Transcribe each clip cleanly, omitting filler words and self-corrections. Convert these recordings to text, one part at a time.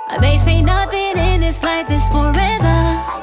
They say nothing in this life is forever,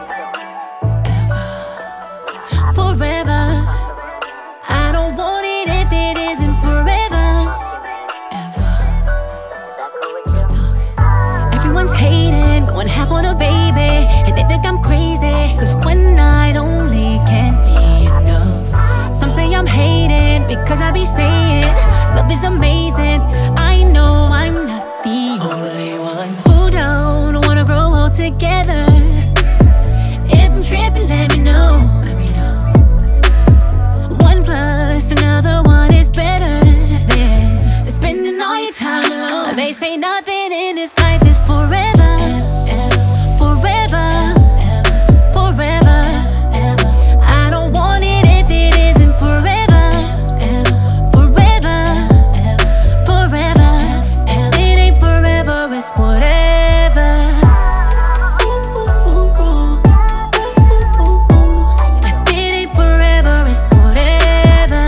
forever. I don't want it if it isn't forever, ever. Real talk. Everyone's hating, going half on a baby, and they think I'm crazy, cause one night only can't be enough. Some say I'm hating because I be saying love is amazing. I know I'm not the only one who don't wanna grow old together. If I'm tripping, let me know. Let me know. One plus another one is better than spending all your time alone. They say nothing in this life is forever, forever, forever. I don't want it if it isn't forever, forever, forever. If it ain't forever, it's whatever. If it ain't forever, it's whatever.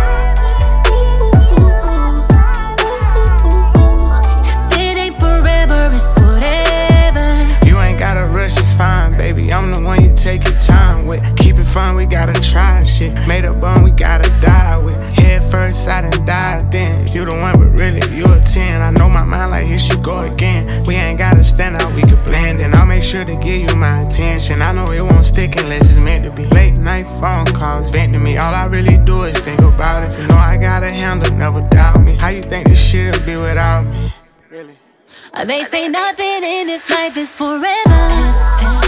If it ain't forever, it's whatever. You ain't gotta rush, it's fine, baby. I'm the one you take your time with. Keep it fun, we gotta try shit. Made a bun, we gotta die with. Head first, I done dive then. You the one, but really, you a 10. I know my mind like here she go again. We ain't gotta stand out, we could blend. And I'll make sure to give you my attention. I know it won't stick unless it's meant to be. Late night phone calls, venting me. All I really do is think about it. You know I got a handle, never doubt me. How you think this shit'll be without me? Really? They say nothing in this life is forever,